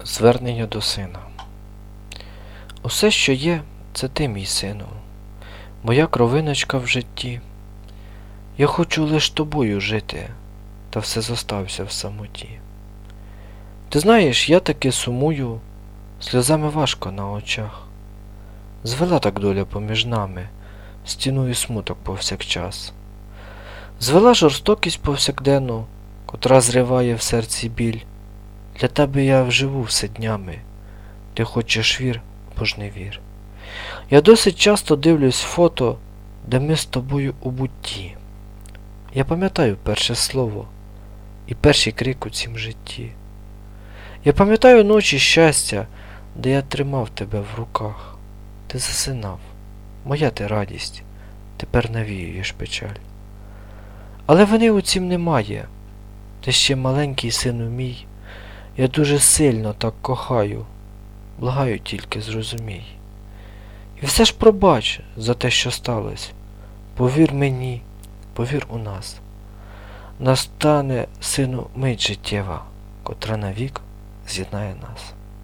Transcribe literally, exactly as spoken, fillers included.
Звернення до сина. Усе, що є, це ти, мій сину, моя кровиночка в житті. Я хочу лиш тобою жити, та все зостався в самоті. Ти знаєш, я таки сумую, сльозами важко на очах. Звела так доля поміж нами, стіну і смуток повсякчас. Звела жорстокість повсякденну, котра зриває в серці біль. Для тебе я вживу все днями, ти хочеш вір, або ж не вір. Я досить часто дивлюсь фото, де ми з тобою у бутті. Я пам'ятаю перше слово і перший крик у цім житті. Я пам'ятаю ночі щастя, де я тримав тебе в руках. Ти засинав, моя ти радість, тепер навіюєш печаль. Але вини у цім немає, ти ще маленький сину мій. Я дуже сильно так кохаю, благаю тільки зрозумій. І все ж пробач за те, що сталося. Повір мені, повір у нас. Настане, сину, мить життєва, котра навік з'єднає нас.